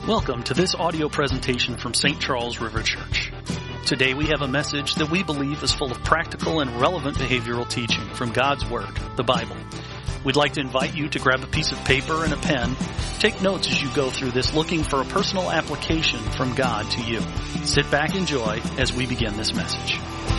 Welcome to this audio presentation from St. Charles River Church. Today we have a message that we believe is full of practical and relevant behavioral teaching from God's Word, the Bible. We'd like to invite you to grab a piece of paper and a pen. Take notes as you go through this, looking for a personal application from God to you. Sit back, enjoy as we begin this message.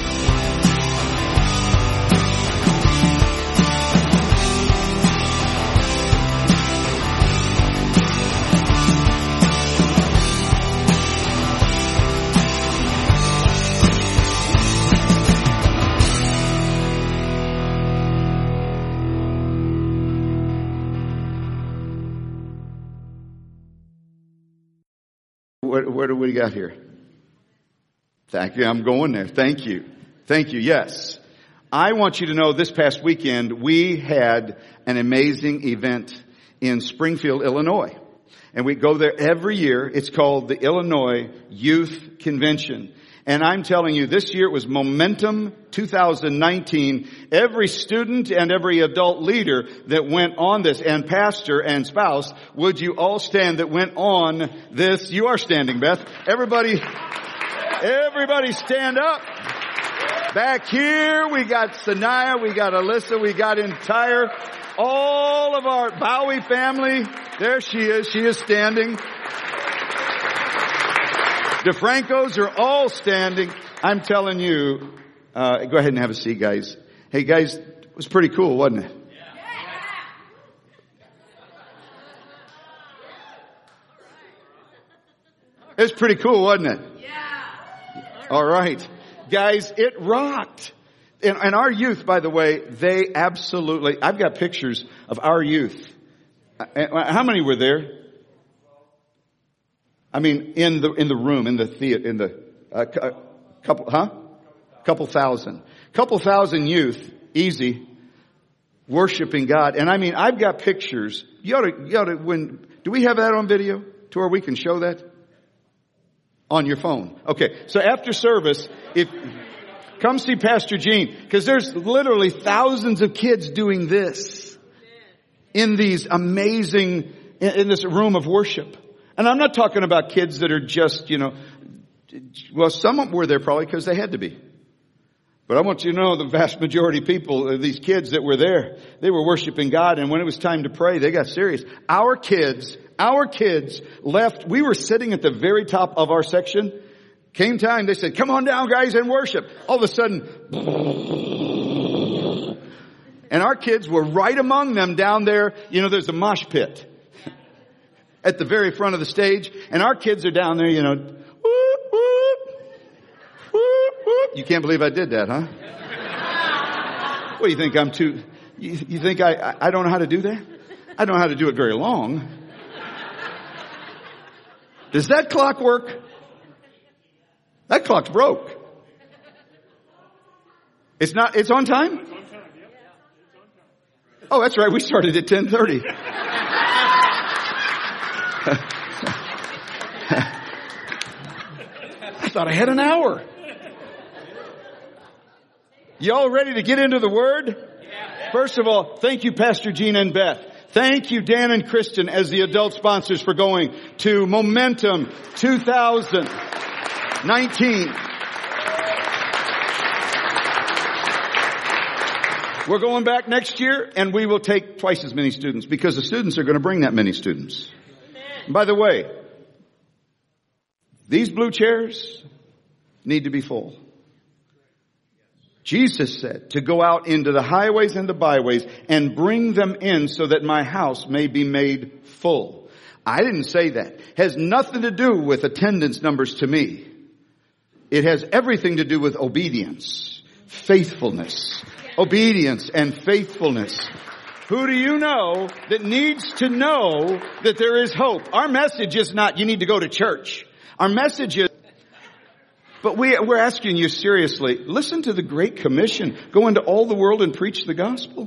What do we got here? Thank you. I'm going there. Thank you. Thank you. Yes. I want you to know this past weekend we had an amazing event in Springfield, Illinois. And we go there every year. It's called the Illinois Youth Convention. And I'm telling you, this year it was Momentum 2019. Every student and every adult leader that went on this, and pastor and spouse, would you all stand that went on this? You are standing, Beth. Everybody stand up. Back here, we got Sanaya, we got Alyssa, we got entire, all of our Bowie family. There she is. She is standing. DeFrancos are all standing. I'm telling you, go ahead and have a seat, guys. Hey, guys, it was pretty cool, wasn't it? It was pretty cool, wasn't it? Yeah. All right. Guys, it rocked. And our youth, by the way, they absolutely, I've got pictures of our youth. How many were there? I mean, in the room, in the theater, couple thousand youth, easy, worshiping God. And I mean, I've got pictures. You ought to, do we have that on video to where we can show that? On your phone. Okay. So after service, come see Pastor Gene, because there's literally thousands of kids doing this in these amazing, in this room of worship. And I'm not talking about kids that are just, well, some of them were there probably because they had to be. But I want you to know the vast majority of people, these kids that were there, they were worshiping God. And when it was time to pray, they got serious. Our kids left. We were sitting at the very top of our section. Came time, they said, come on down, guys, and worship. All of a sudden, and our kids were right among them down there. There's a mosh pit at the very front of the stage, and our kids are down there, whoop, whoop, whoop, whoop. You can't believe I did that, huh? What do you think? You think I don't know how to do that? I don't know how to do it very long. Does that clock work? That clock's broke. It's on time? Oh, that's right. We started at 10:30. I thought I had an hour. Y'all ready to get into the Word? First of all, thank you, Pastor Gina and Beth. Thank you, Dan and Kristen, as the adult sponsors, for going to Momentum 2019. We're going back next year, and we will take twice as many students, because the students are going to bring that many students. And by the way, these blue chairs need to be full. Jesus said to go out into the highways and the byways and bring them in so that my house may be made full. I didn't say that. It has nothing to do with attendance numbers to me. It has everything to do with obedience, faithfulness, obedience and faithfulness. Who do you know that needs to know that there is hope? Our message is not you need to go to church. Our message is, but we're asking you seriously, listen to the Great Commission. Go into all the world and preach the gospel.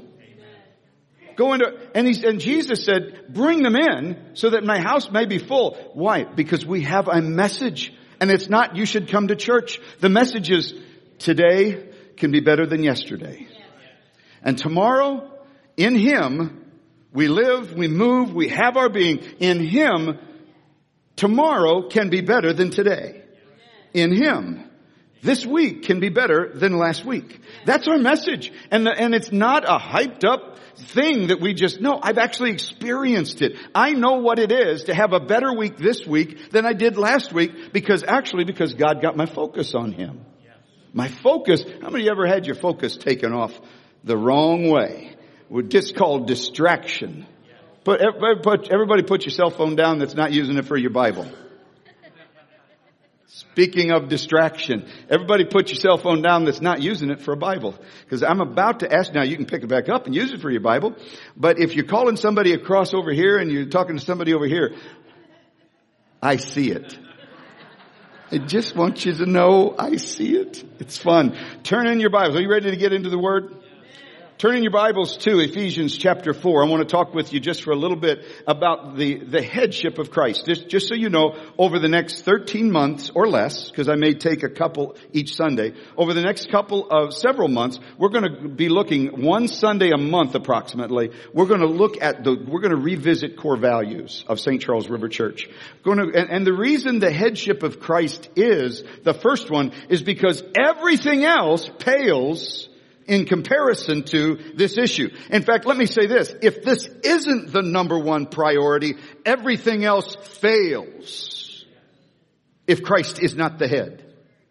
And Jesus said, bring them in so that my house may be full. Why? Because we have a message. And it's not you should come to church. The message is today can be better than yesterday. And tomorrow, in Him, we live, we move, we have our being. In Him, Tomorrow can be better than today. In Him. This week can be better than last week. That's our message. And it's not a hyped up thing that we just know. I've actually experienced it. I know what it is to have a better week this week than I did last week because God got my focus on Him. My focus, how many of you ever had your focus taken off the wrong way? It's called distraction. But everybody put your cell phone down that's not using it for your Bible. Speaking of distraction, everybody put your cell phone down that's not using it for a Bible. Because I'm about to ask, now you can pick it back up and use it for your Bible. But if you're calling somebody across over here and you're talking to somebody over here, I see it. I just want you to know I see it. It's fun. Turn in your Bibles. Are you ready to get into the Word? Turn in your Bibles to Ephesians chapter 4. I want to talk with you just for a little bit about the headship of Christ. Just so you know, over the next 13 months or less, because I may take a couple each Sunday, over the next several months, we're going to be looking one Sunday a month approximately. We're going to revisit core values of St. Charles River Church. And the reason the headship of Christ is the first one is because everything else pales in comparison to this issue. In fact, let me say this. If this isn't the number one priority, everything else fails if Christ is not the head.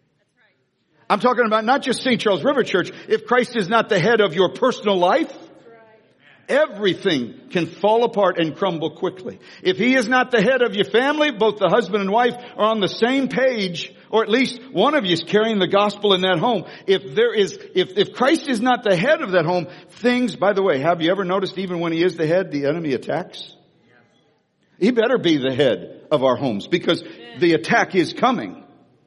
I'm talking about not just St. Charles River Church. If Christ is not the head of your personal life, everything can fall apart and crumble quickly. If He is not the head of your family, both the husband and wife are on the same page, or at least one of you is carrying the gospel in that home. If Christ is not the head of that home, things, by the way, have you ever noticed even when He is the head, the enemy attacks? He better be the head of our homes because the attack is coming.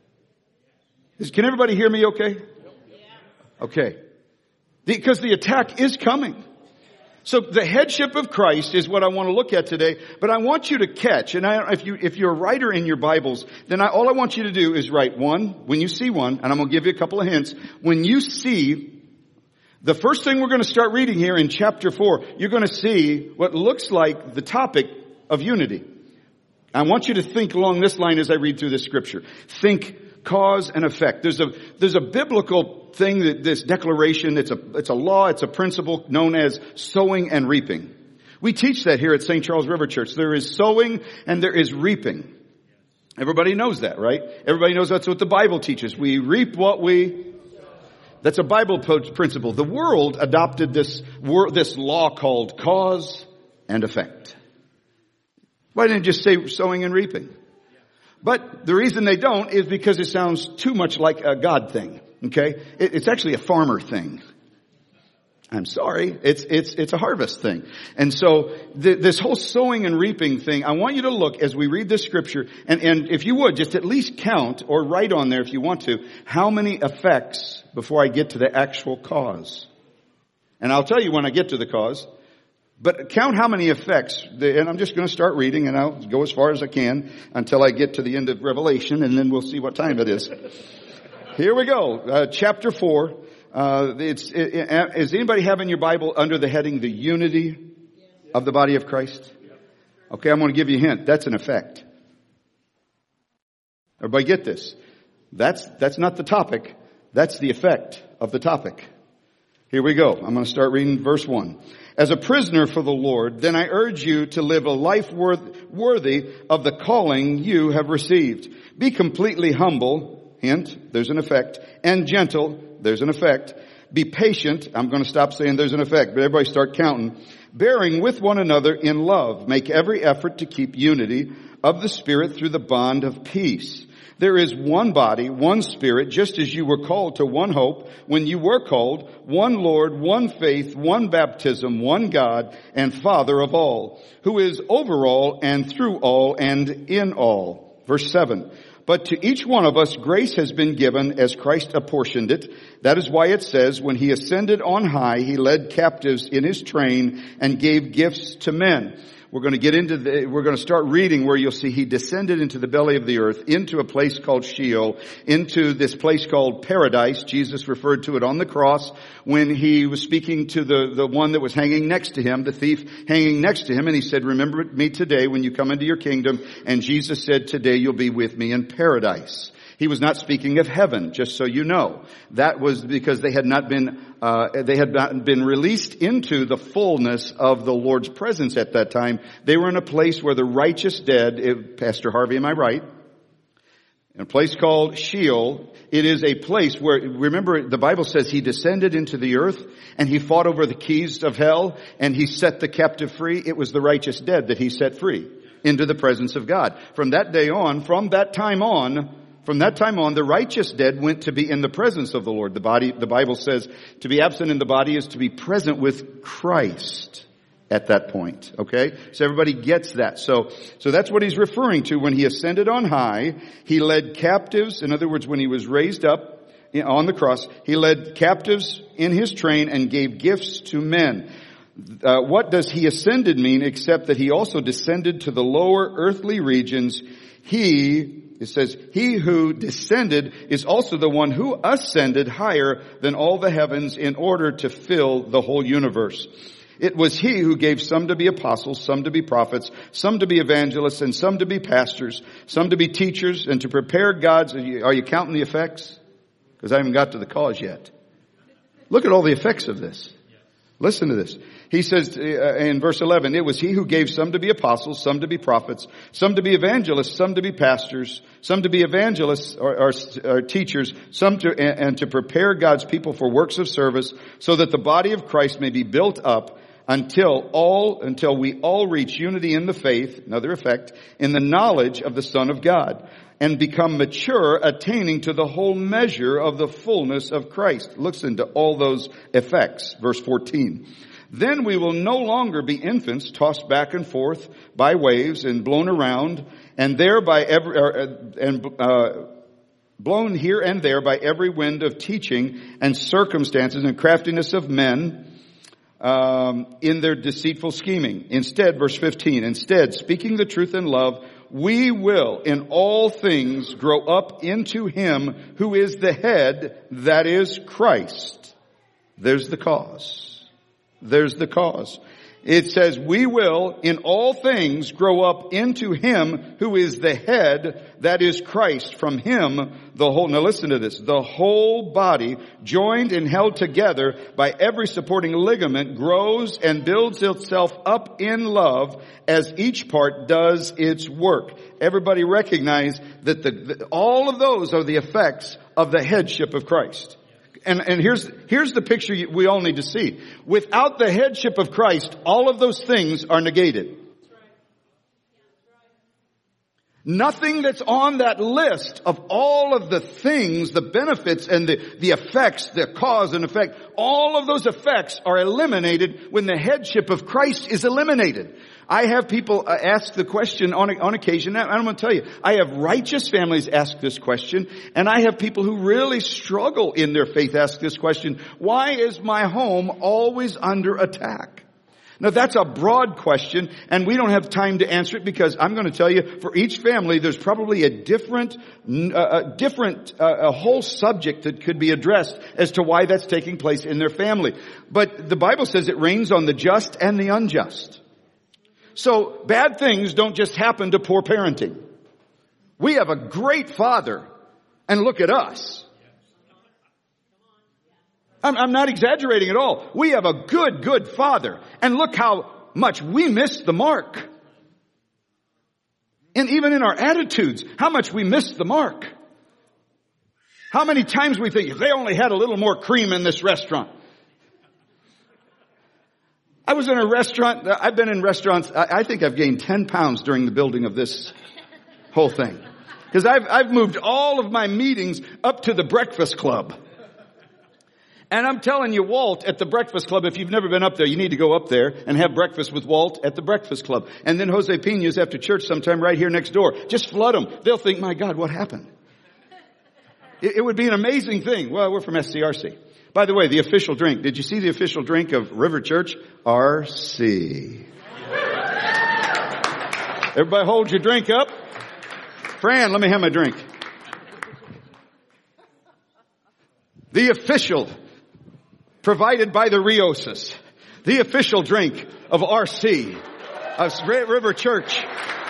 Can everybody hear me okay? Okay. Because the attack is coming. So the headship of Christ is what I want to look at today, but I want you to catch, and if you're a writer in your Bibles, then all I want you to do is write one, when you see one, and I'm going to give you a couple of hints. When you see, the first thing we're going to start reading here in chapter 4, you're going to see what looks like the topic of unity. I want you to think along this line as I read through this scripture. Think cause and effect. There's a biblical thing, that this declaration, it's a law, it's a principle known as sowing and reaping. We teach that here at St. Charles River Church. There is sowing and there is reaping. Everybody knows that, right? Everybody knows that's what the Bible teaches. We reap what we... That's a Bible principle. The world adopted this law called cause and effect. Why didn't it just say sowing and reaping? But the reason they don't is because it sounds too much like a God thing. Okay? It's actually a farmer thing. I'm sorry. It's a harvest thing. And so this whole sowing and reaping thing, I want you to look as we read this scripture, and if you would, just at least count or write on there if you want to, how many effects before I get to the actual cause. And I'll tell you when I get to the cause. But count how many effects, and I'm just going to start reading, and I'll go as far as I can until I get to the end of Revelation, and then we'll see what time it is. Here we go. Chapter 4. Is anybody having your Bible under the heading, the unity of the body of Christ? Okay, I'm going to give you a hint. That's an effect. Everybody get this? That's not the topic. That's the effect of the topic. Here we go. I'm going to start reading verse 1. As a prisoner for the Lord, then I urge you to live a life worthy of the calling you have received. Be completely humble, hint, there's an effect, and gentle, there's an effect. Be patient, I'm going to stop saying there's an effect, but everybody start counting. Bearing with one another in love. Make every effort to keep unity of the Spirit through the bond of peace. There is one body, one Spirit, just as you were called to one hope when you were called, one Lord, one faith, one baptism, one God and Father of all, who is over all and through all and in all. Verse 7. But to each one of us grace has been given as Christ apportioned it. That is why it says, when he ascended on high, he led captives in his train and gave gifts to men. We're going to start reading where you'll see he descended into the belly of the earth, into a place called Sheol, into this place called paradise. Jesus referred to it on the cross when he was speaking to the one that was hanging next to him, the thief hanging next to him. And he said, remember me today when you come into your kingdom. And Jesus said, today you'll be with me in paradise. He was not speaking of heaven, just so you know. That was because they had not been released into the fullness of the Lord's presence at that time. They were in a place where the righteous dead, Pastor Harvey, am I right? In a place called Sheol. It is a place where, remember, the Bible says he descended into the earth and he fought over the keys of hell and he set the captive free. It was the righteous dead that he set free into the presence of God. From that time on, the righteous dead went to be in the presence of the Lord. The Bible says to be absent in the body is to be present with Christ at that point. Okay? So everybody gets that. So that's what he's referring to when he ascended on high. He led captives. In other words, when he was raised up on the cross, he led captives in his train and gave gifts to men. What does he ascended mean except that he also descended to the lower earthly regions? It says, he who descended is also the one who ascended higher than all the heavens in order to fill the whole universe. It was he who gave some to be apostles, some to be prophets, some to be evangelists, and some to be pastors, some to be teachers, and to prepare God's... Are you counting the effects? Because I haven't got to the cause yet. Look at all the effects of this. Listen to this. He says in verse 11, it was he who gave some to be apostles, some to be prophets, some to be evangelists, some to be pastors, some to be evangelists or teachers, some to prepare God's people for works of service, so that the body of Christ may be built up until we all reach unity in the faith, another effect, in the knowledge of the Son of God, and become mature, attaining to the whole measure of the fullness of Christ. Listen to all those effects. Verse 14. Then we will no longer be infants tossed back and forth by waves and blown around and blown here and there by every wind of teaching and circumstances and craftiness of men in their deceitful scheming. Instead, verse 15, speaking the truth in love, we will in all things grow up into him who is the head, that is Christ. There's the cause. It says, we will in all things grow up into him who is the head, that is Christ. From him, now listen to this, the whole body, joined and held together by every supporting ligament, grows and builds itself up in love as each part does its work. Everybody recognize that all of those are the effects of the headship of Christ. And here's the picture we all need to see. Without the headship of Christ, all of those things are negated. Nothing that's on that list of all of the things, the benefits and the effects, the cause and effect, all of those effects are eliminated when the headship of Christ is eliminated. I have people ask the question on occasion. I'm going to tell you, I have righteous families ask this question, and I have people who really struggle in their faith ask this question. Why is my home always under attack? Now that's a broad question, and we don't have time to answer it because I'm going to tell you, for each family, there's probably a whole subject that could be addressed as to why that's taking place in their family. But the Bible says it rains on the just and the unjust. So bad things don't just happen to poor parenting. We have a great father, and look at us. I'm not exaggerating at all. We have a good father, and look how much we missed the mark. And even in our attitudes, how much we missed the mark. How many times we think, they only had a little more cream in this restaurant. I was in a restaurant. I've been in restaurants. I think I've gained 10 pounds during the building of this whole thing. Because I've moved all of my meetings up to the Breakfast Club. And I'm telling you, Walt at the Breakfast Club, if you've never been up there, you need to go up there and have breakfast with Walt at the Breakfast Club. And then Jose Pina's after church sometime right here next door. Just flood them. They'll think, my God, what happened? It would be an amazing thing. Well, we're from SCRC. By the way, the official drink. Did you see the official drink of River Church? RC. Everybody hold your drink up. Fran, let me have my drink. The official, provided by the Rioses, the official drink of RC, of River Church.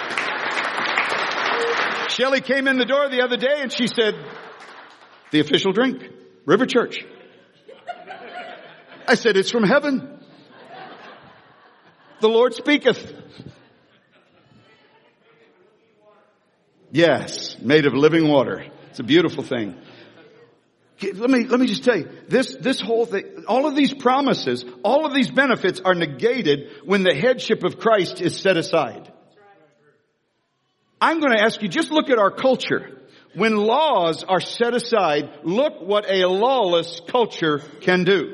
Shelley came in the door the other day and she said, the official drink, River Church. I said, it's from heaven. The Lord speaketh. Yes, made of living water. It's a beautiful thing. Let me just tell you, this whole thing, all of these promises, all of these benefits are negated when the headship of Christ is set aside. I'm going to ask you, just look at our culture. When laws are set aside, look what a lawless culture can do.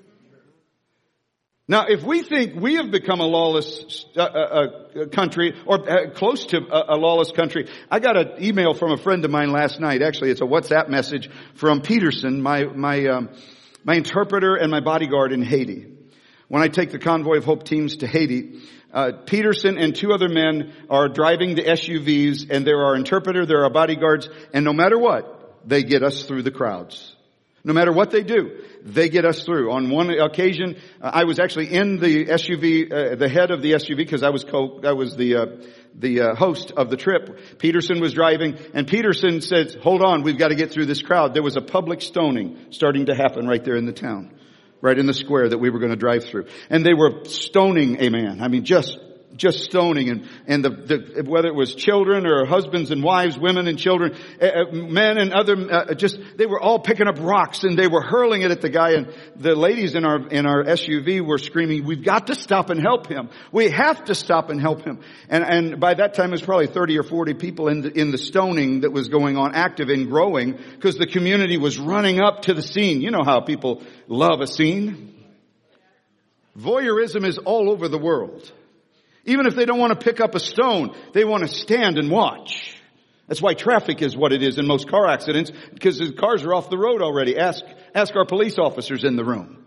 Now, if we think we have become a lawless country, or close to a lawless country, I got an email from a friend of mine last night. Actually, it's a WhatsApp message from Peterson, my interpreter and my bodyguard in Haiti. When I take the Convoy of Hope teams to Haiti, Peterson and two other men are driving the SUVs, and there are interpreter, there are bodyguards, and no matter what, they get us through the crowds. No matter what they do, they get us through. On one occasion, I was actually in the SUV, the head of the SUV, because I was the host of the trip. Peterson was driving, and Peterson said, hold on, we've got to get through this crowd. There was a public stoning starting to happen right there in the town, right in the square that we were going to drive through. And they were stoning a man. I mean, just stoning, and the whether it was children or husbands and wives, women and children, men and other, they were all picking up rocks and they were hurling it at the guy, and the ladies in our SUV were screaming, we've got to stop and help him. We have to stop and help him. And by that time it was probably 30 or 40 people in the stoning that was going on, active and growing, because the community was running up to the scene. You know how people love a scene. Voyeurism is all over the world. Even if they don't want to pick up a stone, they want to stand and watch. That's why traffic is what it is in most car accidents, because the cars are off the road already. Ask our police officers in the room.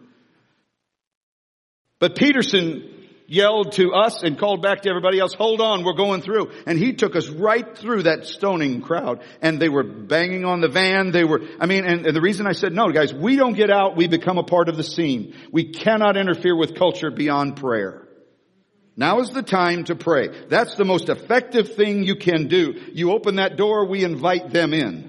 But Peterson yelled to us and called back to everybody else, hold on, we're going through. And he took us right through that stoning crowd. And they were banging on the van. And the reason I said, no, guys, we don't get out, we become a part of the scene. We cannot interfere with culture beyond prayer. Now is the time to pray. That's the most effective thing you can do. You open that door, we invite them in.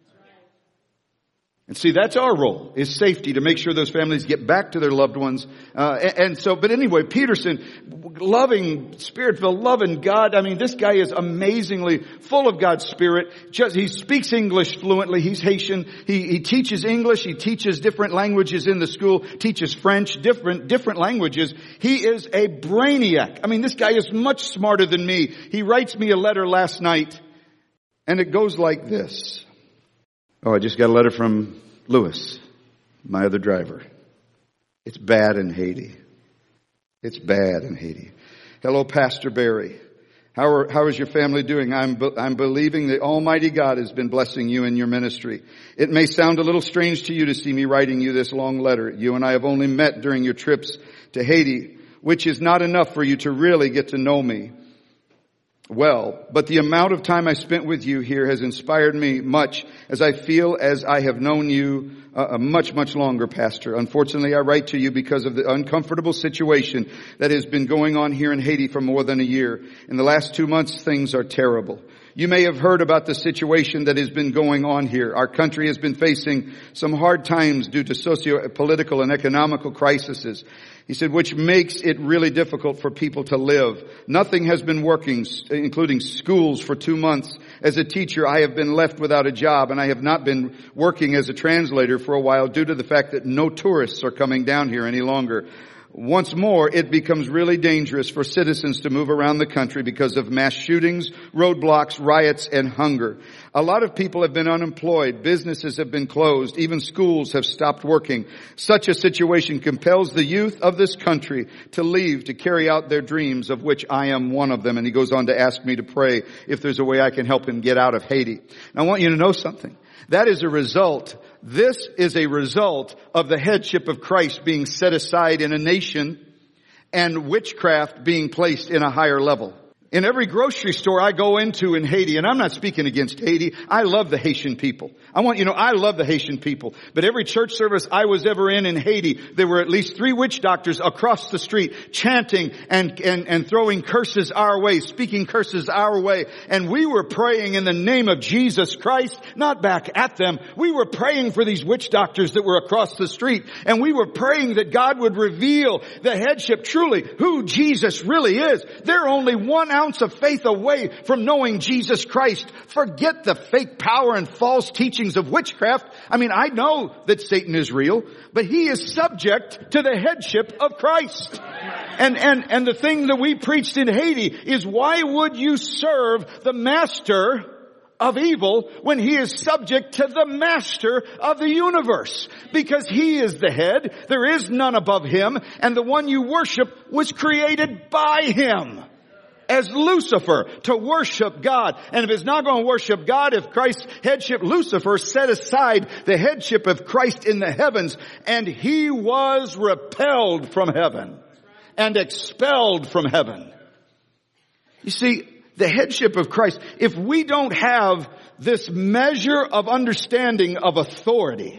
And see, that's our role, is safety, to make sure those families get back to their loved ones. But anyway, Peterson, loving, Spirit-filled, loving God. I mean, this guy is amazingly full of God's Spirit. He speaks English fluently. He's Haitian. He teaches English. He teaches different languages in the school, teaches French, different languages. He is a brainiac. I mean, this guy is much smarter than me. He writes me a letter last night, and it goes like this. Oh, I just got a letter from Lewis, my other driver. It's bad in Haiti. It's bad in Haiti. Hello, Pastor Barry. How is your family doing? I'm believing that Almighty God has been blessing you in your ministry. It may sound a little strange to you to see me writing you this long letter. You and I have only met during your trips to Haiti, which is not enough for you to really get to know me well, but the amount of time I spent with you here has inspired me much, as I feel as I have known you much, much longer, Pastor. Unfortunately, I write to you because of the uncomfortable situation that has been going on here in Haiti for more than a year. In the last 2 months, things are terrible. You may have heard about the situation that has been going on here. Our country has been facing some hard times due to socio-political and economical crises. He said, which makes it really difficult for people to live. Nothing has been working, including schools, for 2 months. As a teacher, I have been left without a job, and I have not been working as a translator for a while due to the fact that no tourists are coming down here any longer. Once more, it becomes really dangerous for citizens to move around the country because of mass shootings, roadblocks, riots, and hunger. A lot of people have been unemployed. Businesses have been closed. Even schools have stopped working. Such a situation compels the youth of this country to leave to carry out their dreams, of which I am one of them. And he goes on to ask me to pray if there's a way I can help him get out of Haiti. And I want you to know something. That is a result. This is a result of the headship of Christ being set aside in a nation and witchcraft being placed in a higher level. In every grocery store I go into in Haiti, and I'm not speaking against Haiti, I love the Haitian people. I love the Haitian people. But every church service I was ever in Haiti, there were at least 3 witch doctors across the street chanting and throwing curses our way, speaking curses our way. And we were praying in the name of Jesus Christ, not back at them. We were praying for these witch doctors that were across the street. And we were praying that God would reveal the headship, truly, who Jesus really is. They're only 1 ounce of faith away from knowing Jesus Christ. Forget the fake power and false teachings of witchcraft. I know that Satan is real, but he is subject to the headship of Christ. And the thing that we preached in Haiti is, why would you serve the master of evil when he is subject to the master of the universe? Because he is the head. There is none above him. And the one you worship was created by him as Lucifer to worship God. And if it's not going to worship God, if Christ's headship, Lucifer set aside the headship of Christ in the heavens, and he was repelled from heaven and expelled from heaven. You see, the headship of Christ, if we don't have this measure of understanding of authority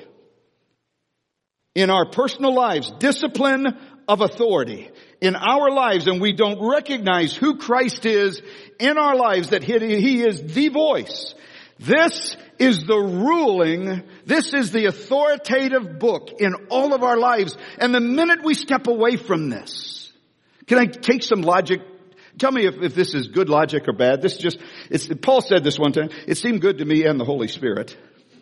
in our personal lives, discipline of authority in our lives, and we don't recognize who Christ is in our lives, that he is the voice. This is the ruling, this is the authoritative book in all of our lives. And the minute we step away from this, can I take some logic? Tell me if this is good logic or bad. Paul said this one time, it seemed good to me and the Holy Spirit.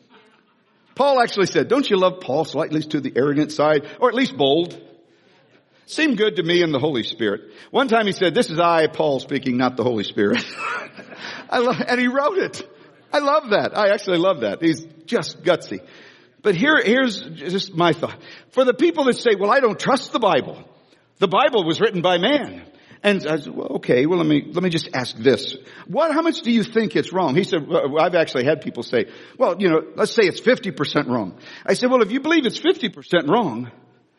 Paul actually said, don't you love Paul slightly to the arrogant side, or at least bold? Seemed good to me and the Holy Spirit. One time he said, this is I, Paul, speaking, not the Holy Spirit. And he wrote it. I love that. I actually love that. He's just gutsy. But here's just my thought. For the people that say, well, I don't trust the Bible. The Bible was written by man. And I said, well, okay, let me just ask this. How much do you think it's wrong? He said, well, I've actually had people say, well, let's say it's 50% wrong. I said, well, if you believe it's 50% wrong,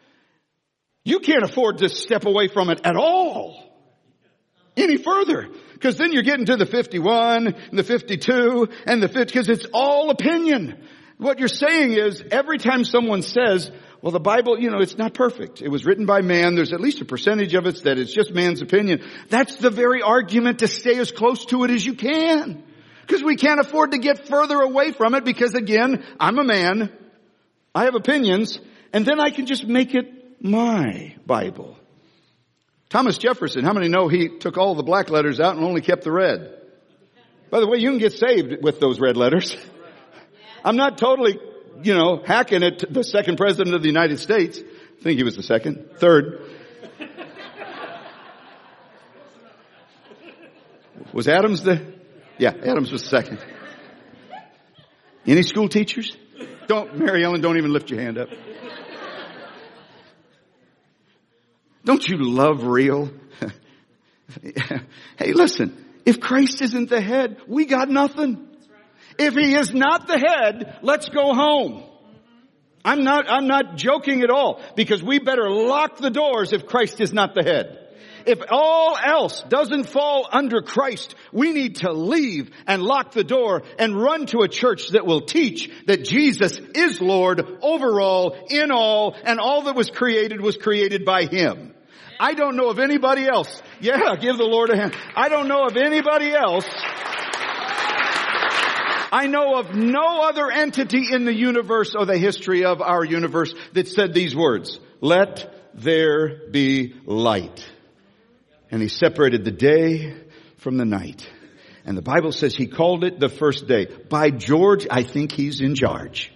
you can't afford to step away from it at all any further. Because then you're getting to the 51 and the 52 and the 50, because it's all opinion. What you're saying is, every time someone says, well, the Bible, it's not perfect. It was written by man. There's at least a percentage of it that it's just man's opinion. That's the very argument to stay as close to it as you can. Because we can't afford to get further away from it, because again, I'm a man. I have opinions. And then I can just make it my Bible. Thomas Jefferson, how many know he took all the black letters out and only kept the red? By the way, you can get saved with those red letters. I'm not totally, hacking at the second president of the United States. I think he was the second. Third. Was Adams Adams was the second. Any school teachers? Mary Ellen, don't even lift your hand up. Don't you love real? Hey, listen, if Christ isn't the head, we got nothing. If he is not the head, let's go home. I'm not joking at all, because we better lock the doors if Christ is not the head. If all else doesn't fall under Christ, we need to leave and lock the door and run to a church that will teach that Jesus is Lord over all, in all, and all that was created by him. I don't know of anybody else. Yeah, give the Lord a hand. I don't know of anybody else. I know of no other entity in the universe or the history of our universe that said these words, let there be light. And he separated the day from the night. And the Bible says he called it the first day. By George, I think he's in charge.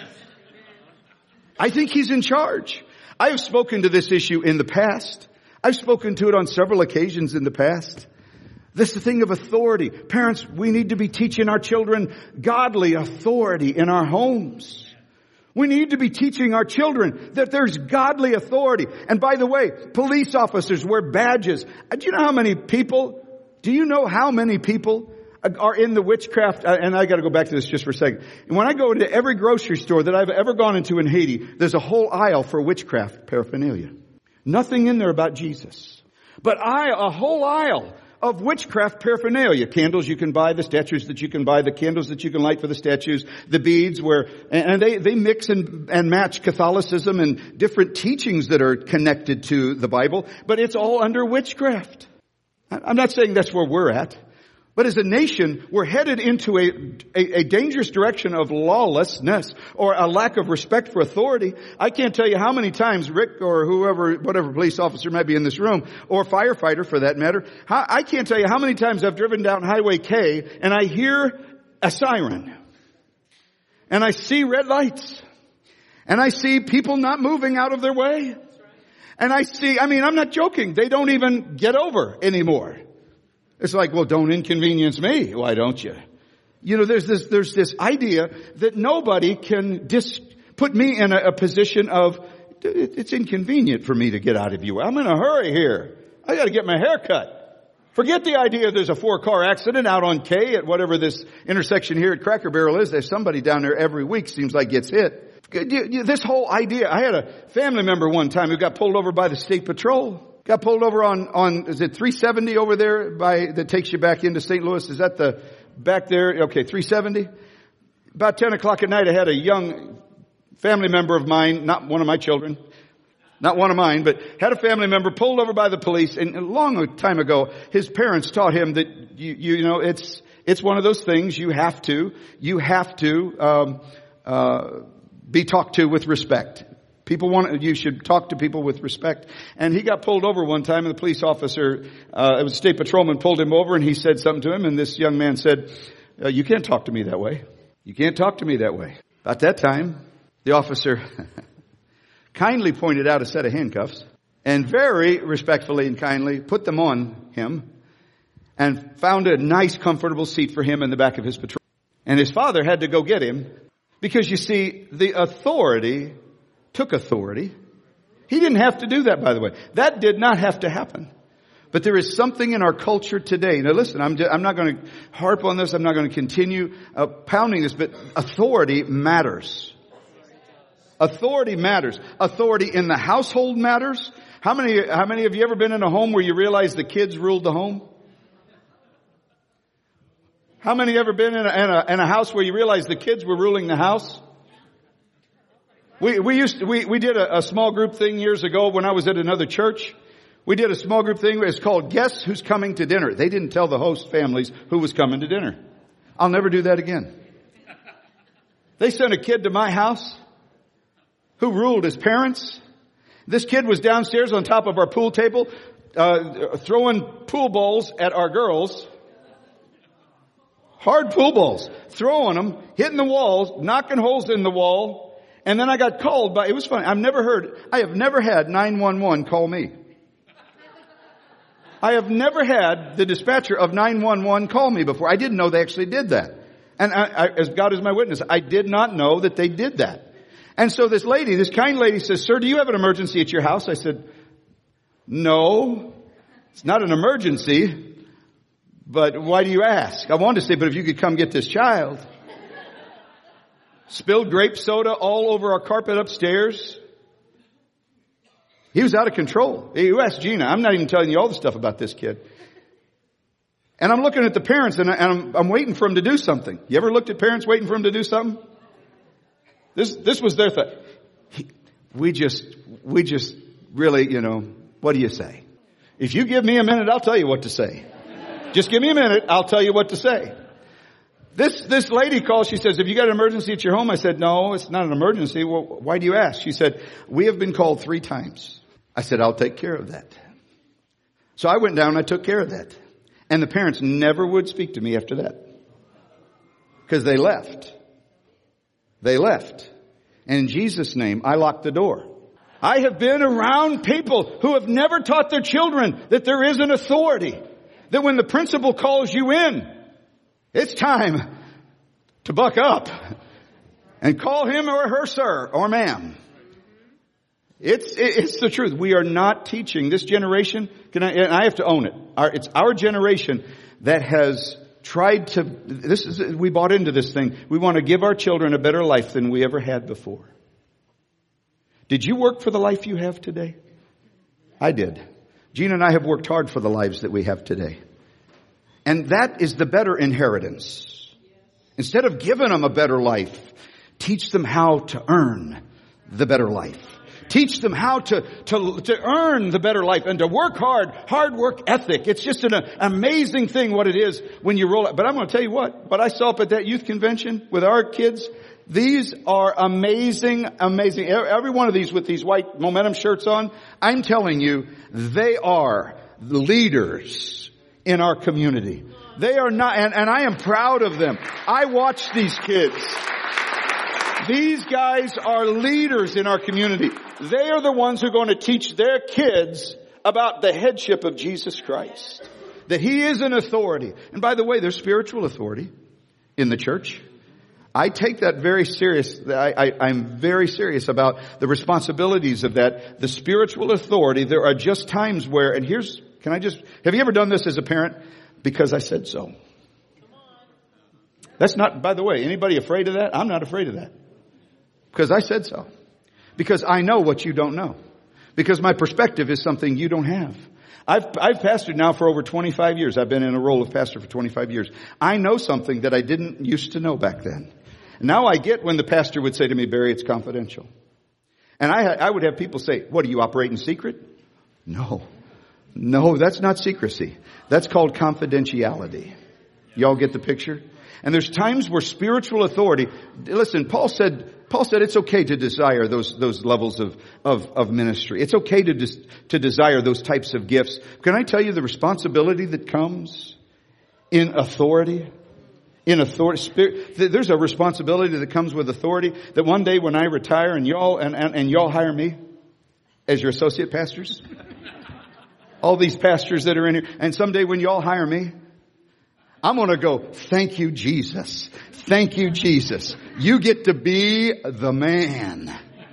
I think he's in charge. I have spoken to this issue in the past. I've spoken to it on several occasions in the past. This is the thing of authority. Parents, we need to be teaching our children godly authority in our homes. We need to be teaching our children that there's godly authority. And by the way, police officers wear badges. Do you know how many people are in the witchcraft? And I got to go back to this just for a second. And when I go into every grocery store that I've ever gone into in Haiti, there's a whole aisle for witchcraft paraphernalia. Nothing in there about Jesus. But a whole aisle of witchcraft paraphernalia. Candles you can buy, the statues that you can buy, the candles that you can light for the statues, the beads and they mix and match Catholicism and different teachings that are connected to the Bible, but it's all under witchcraft. I'm not saying that's where we're at. But as a nation, we're headed into a dangerous direction of lawlessness or a lack of respect for authority. I can't tell you how many times Rick or whatever police officer might be in this room, or firefighter for that matter, I can't tell you how many times I've driven down Highway K and I hear a siren. And I see red lights. And I see people not moving out of their way. And I'm not joking, they don't even get over anymore. It's like, well, don't inconvenience me. Why don't you? There's this idea that nobody can put me in a position of, it's inconvenient for me to get out of you. I'm in a hurry here. I got to get my hair cut. Forget the idea there's a 4-car accident out on K at whatever this intersection here at Cracker Barrel is. There's somebody down there every week seems like gets hit. This whole idea. I had a family member one time who got pulled over by the state patrol. Got pulled over on, is it 370 over there that takes you back into St. Louis? Is that the back there? Okay, 370. About 10 o'clock at night, I had a young family member of mine, not one of my children, not one of mine, but had a family member pulled over by the police. And a long time ago, his parents taught him that, it's one of those things you have to be talked to with respect. You should talk to people with respect. And he got pulled over one time, and the police officer, it was a state patrolman, pulled him over, and he said something to him, and this young man said, you can't talk to me that way. You can't talk to me that way. At that time, the officer kindly pointed out a set of handcuffs, and very respectfully and kindly put them on him, and found a nice, comfortable seat for him in the back of his patrol. And his father had to go get him, because you see, the authority took authority. He didn't have to do that, by the way. That did not have to happen. But there is something in our culture today. Now listen, I'm not going to harp on this. I'm not going to continue pounding this, but authority matters. Authority matters. Authority in the household matters. How many of you ever been in a home where you realize the kids ruled the home? How many ever been in a house where you realize the kids were ruling the house? We did a small group thing years ago when I was at another church. We did a small group thing. It's called Guess Who's Coming to Dinner. They didn't tell the host families who was coming to dinner. I'll never do that again. They sent a kid to my house who ruled his parents. This kid was downstairs on top of our pool table, throwing pool balls at our girls. Hard pool balls. Throwing them, hitting the walls, knocking holes in the wall. And then I got called it was funny. I have never had 911 call me. I have never had the dispatcher of 911 call me before. I didn't know they actually did that. And as God is my witness, I did not know that they did that. And so this kind lady says, "Sir, do you have an emergency at your house?" I said, "No, it's not an emergency, but why do you ask?" I wanted to say, "But if you could come get this child." Spilled grape soda all over our carpet upstairs. He was out of control. You asked Gina. I'm not even telling you all the stuff about this kid. And I'm looking at the parents and I'm waiting for him to do something. You ever looked at parents waiting for him to do something? This was their thing. We just really, what do you say? If you give me a minute, I'll tell you what to say. Just give me a minute. I'll tell you what to say. This lady calls, she says, "Have you got an emergency at your home?" I said, "No, it's not an emergency." "Well, why do you ask?" She said, "We have been called 3 times. I said, "I'll take care of that." So I went down and I took care of that. And the parents never would speak to me after that. Because they left. They left. And in Jesus' name, I locked the door. I have been around people who have never taught their children that there is an authority. That when the principal calls you in, it's time to buck up and call him or her sir or ma'am. It's the truth. We are not teaching this generation. And I have to own it. It's our generation that has tried to, we bought into this thing. We want to give our children a better life than we ever had before. Did you work for the life you have today? I did. Gina and I have worked hard for the lives that we have today. And that is the better inheritance. Instead of giving them a better life, teach them how to earn the better life. Teach them how to earn the better life and to work hard work ethic. It's just an amazing thing what it is when you roll it. But I'm going to tell you what I saw up at that youth convention with our kids, these are amazing. Every one of these with these white Momentum shirts on, I'm telling you, they are leaders in our community. They are not, and I am proud of them. I watch these kids. These guys are leaders in our community. They are the ones who are going to teach their kids about the headship of Jesus Christ. That He is an authority. And by the way, there's spiritual authority in the church. I take that very serious. I'm very serious about the responsibilities of that. The spiritual authority, there are just times where, and have you ever done this as a parent? Because I said so. That's not, by the way, anybody afraid of that? I'm not afraid of that. Because I said so. Because I know what you don't know. Because my perspective is something you don't have. I've pastored now for over 25 years. I've been in a role of pastor for 25 years. I know something that I didn't used to know back then. Now I get when the pastor would say to me, Barry, it's confidential. And I would have people say, what, do you operate in secret? No, that's not secrecy. That's called confidentiality. Y'all get the picture? And there's times where spiritual authority, listen, Paul said it's okay to desire those levels of ministry. It's okay to desire those types of gifts. Can I tell you the responsibility that comes in authority? In authority, there's a responsibility that comes with authority that one day when I retire and y'all hire me as your associate pastors, all these pastors that are in here, and someday when y'all hire me, I'm going to go, thank you, Jesus. Thank you, Jesus. You get to be the man.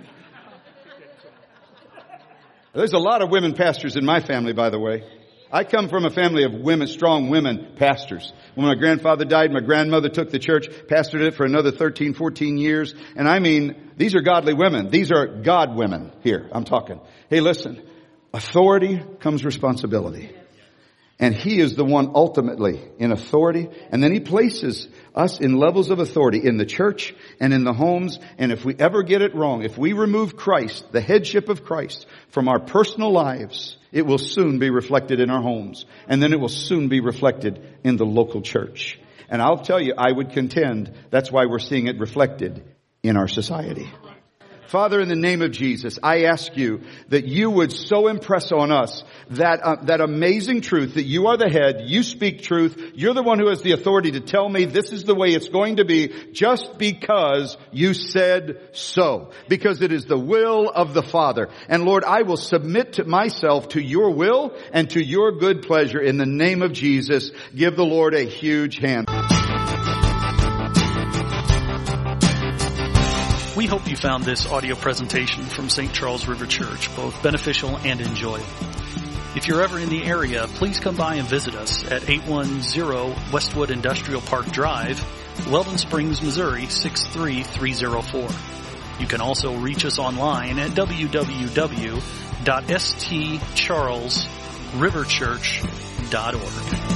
There's a lot of women pastors in my family, by the way. I come from a family of women, strong women pastors. When my grandfather died, my grandmother took the church, pastored it for another 13, 14 years. And I mean, these are godly women. These are God women here. I'm talking. Hey, listen, authority comes responsibility. And He is the one ultimately in authority. And then He places us in levels of authority in the church and in the homes. And if we ever get it wrong, if we remove Christ, the headship of Christ, from our personal lives, it will soon be reflected in our homes. And then it will soon be reflected in the local church. And I'll tell you, I would contend that's why we're seeing it reflected in our society. Father, in the name of Jesus, I ask you that you would so impress on us that amazing truth that you are the head, you speak truth, you're the one who has the authority to tell me this is the way it's going to be just because you said so. Because it is the will of the Father. And Lord, I will submit myself to your will and to your good pleasure in the name of Jesus. Give the Lord a huge hand. We hope you found this audio presentation from St. Charles River Church both beneficial and enjoyable. If you're ever in the area, please come by and visit us at 810 Westwood Industrial Park Drive, Weldon Springs, Missouri 63304. You can also reach us online at www.stcharlesriverchurch.org.